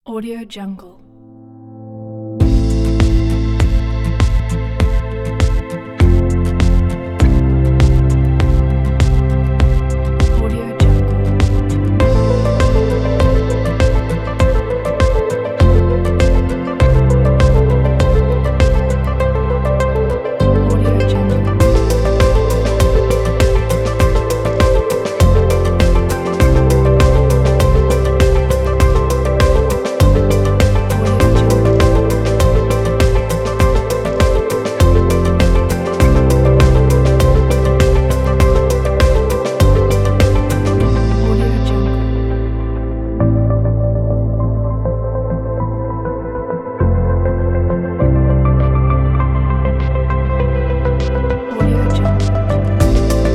Audio Jungle. Audio Jungle. Audio Jungle. Audio Jungle. Audio Jungle.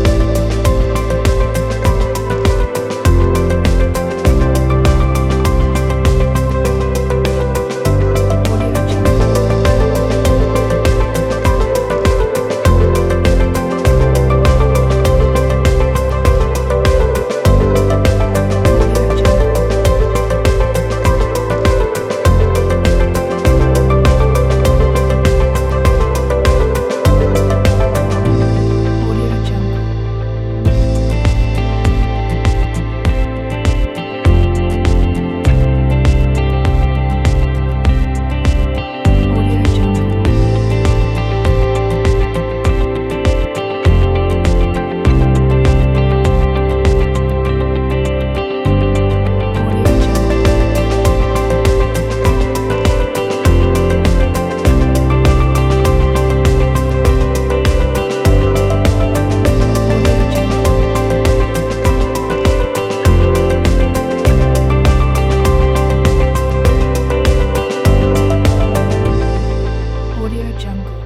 Audio Jungle. Audio Jungle. Audio Jungle. Audio Jungle. Audio Jungle. Audio Jungle. Audio Jungle.